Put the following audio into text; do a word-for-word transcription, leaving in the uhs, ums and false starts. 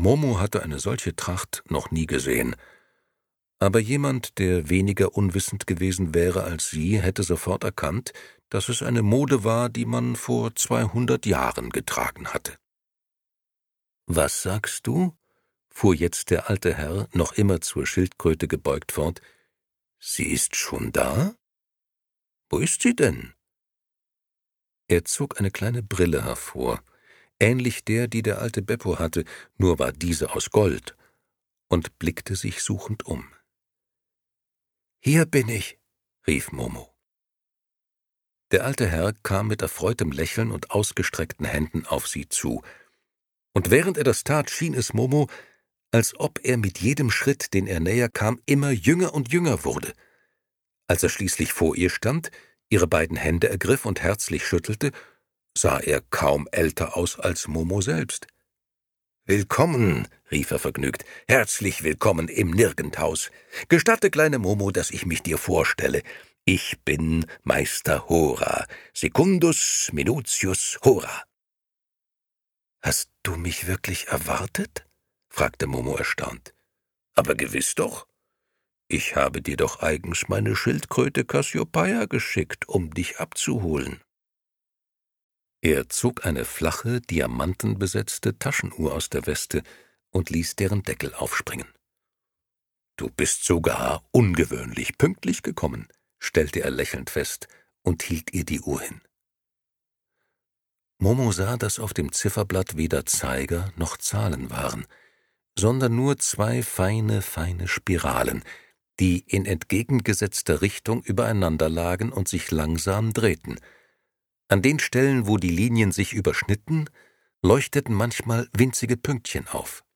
Momo hatte eine solche Tracht noch nie gesehen. Aber jemand, der weniger unwissend gewesen wäre als sie, hätte sofort erkannt, dass es eine Mode war, die man vor zweihundert Jahren getragen hatte. »Was sagst du?« fuhr jetzt der alte Herr, noch immer zur Schildkröte gebeugt, fort. »Sie ist schon da? Wo ist sie denn?« Er zog eine kleine Brille hervor, ähnlich der, die der alte Beppo hatte, nur war diese aus Gold, und blickte sich suchend um. »Hier bin ich«, rief Momo. Der alte Herr kam mit erfreutem Lächeln und ausgestreckten Händen auf sie zu, und während er das tat, schien es Momo, als ob er mit jedem Schritt, den er näher kam, immer jünger und jünger wurde. Als er schließlich vor ihr stand, ihre beiden Hände ergriff und herzlich schüttelte, sah er kaum älter aus als Momo selbst. »Willkommen«, rief er vergnügt, »herzlich willkommen im Nirgendhaus. Gestatte, kleine Momo, dass ich mich dir vorstelle. Ich bin Meister Hora, Secundus Minutius Hora.« »Hast du mich wirklich erwartet?« fragte Momo erstaunt. »Aber gewiss doch. Ich habe dir doch eigens meine Schildkröte Kassiopeia geschickt, um dich abzuholen.« Er zog eine flache, diamantenbesetzte Taschenuhr aus der Weste und ließ deren Deckel aufspringen. »Du bist sogar ungewöhnlich pünktlich gekommen«, stellte er lächelnd fest und hielt ihr die Uhr hin. Momo sah, dass auf dem Zifferblatt weder Zeiger noch Zahlen waren, sondern nur zwei feine, feine Spiralen, die in entgegengesetzter Richtung übereinander lagen und sich langsam drehten. An den Stellen, wo die Linien sich überschnitten, leuchteten manchmal winzige Pünktchen auf.